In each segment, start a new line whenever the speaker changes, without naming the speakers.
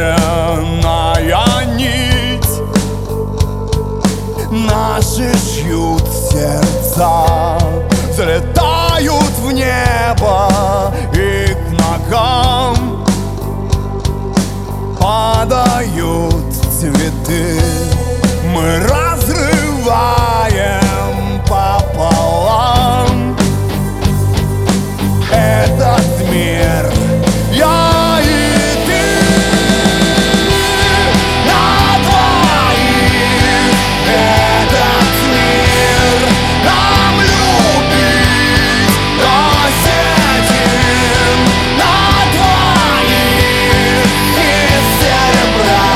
серебряная нить. Наши шьют сердца, взлетают в небо, и к ногам падают цветы. Мы разрываем пополам этот мир, я и ты. На двоих этот мир нам любить досидим. На двоих из серебра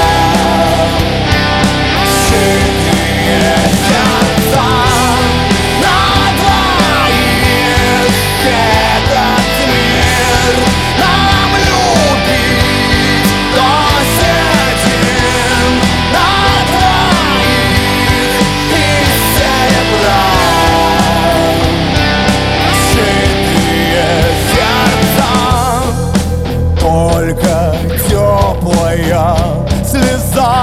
синие сердца. На двоих этот мир нам любить досидим. На двоих из серебра синие сердца. Только теплая слеза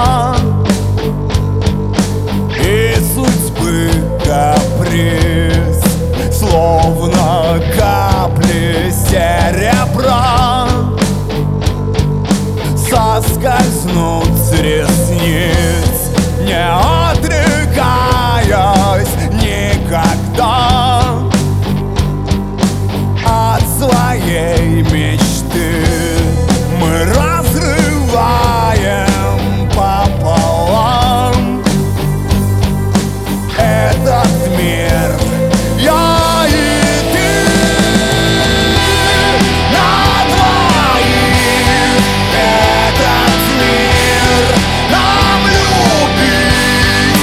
и судьбы каприз, словно капли серебра, соскользнут с ресниц, не отрекаясь никогда от своей мечты. Мы разрываем пополам этот мир, я и ты. На двоих этот мир нам любить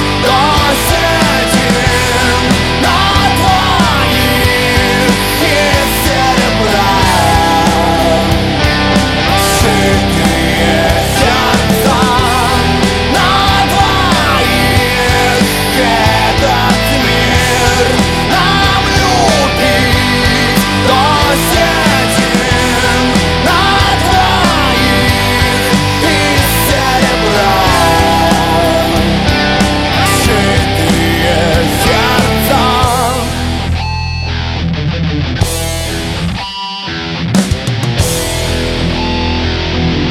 досидим. На двоих из серебра синие сердца. На двоих этот мир нам любить досидим. На двоих из серебра синие сердца.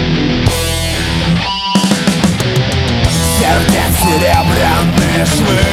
Сердец серебряные швы